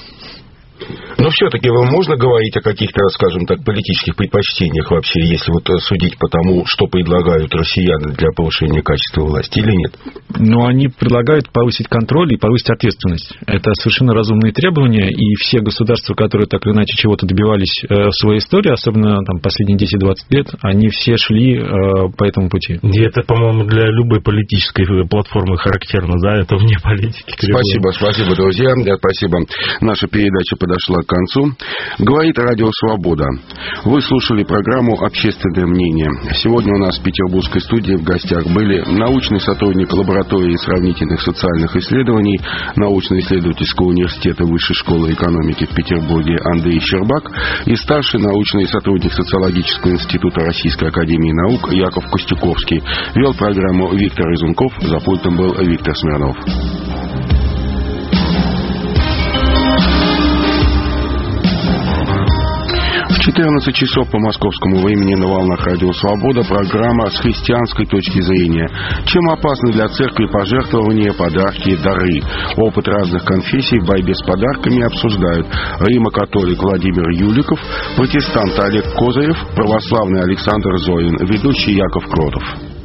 Но все-таки можно говорить о каких-то, скажем так, политических предпочтениях вообще, если вот судить по тому, что предлагают россияне для повышения качества власти, или нет? Ну, они предлагают повысить контроль и повысить ответственность. Это совершенно разумные требования, и все государства, которые так или иначе чего-то добивались в своей истории, особенно там последние десять-двадцать лет, они все шли по этому пути. И это, по-моему, для любой политической платформы характерно, да, это вне политики. Спасибо, спасибо, друзья, спасибо. Наша передача подошла к концу. Говорит Радио Свобода. Вы слушали программу «Общественное мнение». Сегодня у нас в петербургской студии в гостях были научный сотрудник лаборатории сравнительных социальных исследований научно-исследовательского университета Высшей школы экономики в Петербурге Андрей Щербак и старший научный сотрудник социологического института Российской академии наук Яков Костюковский. Вел программу Виктор Изунков. За пультом был Виктор Смирнов. В четырнадцать часов по московскому времени на волнах Радио Свобода программа с христианской точки зрения. Чем опасны для церкви пожертвования, подарки и дары? Опыт разных конфессий в борьбе с подарками обсуждают римо-католик Владимир Юликов, протестант Олег Козырев, православный Александр Зорин, ведущий Яков Кротов.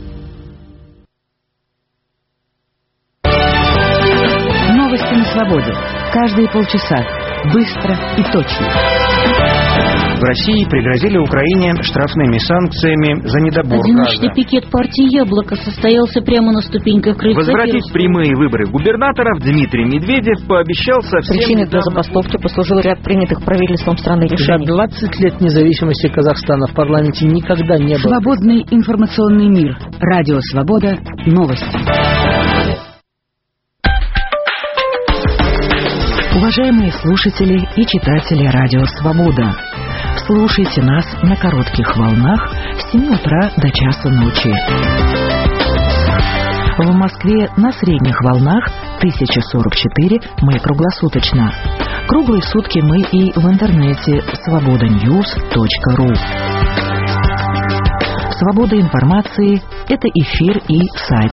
Новости на свободе. Каждые полчаса. Быстро и точно. В России пригрозили Украине штрафными санкциями за недобор Одиночный газа. пикет партии «Яблоко» состоялся прямо на ступеньках крыльца. Возвратить прямые выборы губернаторов Дмитрий Медведев пообещал совсем Причиной недавно... для забастовки послужил ряд принятых правительством страны решений. За двадцать лет независимости Казахстана в парламенте никогда не было. Свободный информационный мир. Радио Свобода. Новости. Уважаемые слушатели и читатели Радио Свобода, слушайте нас на коротких волнах с семи утра до часа ночи. В Москве на средних волнах тысяча сорок четыре, мы круглосуточно. Круглые сутки мы и в интернете свобода ньюс точка ру. Свобода информации – это эфир и сайт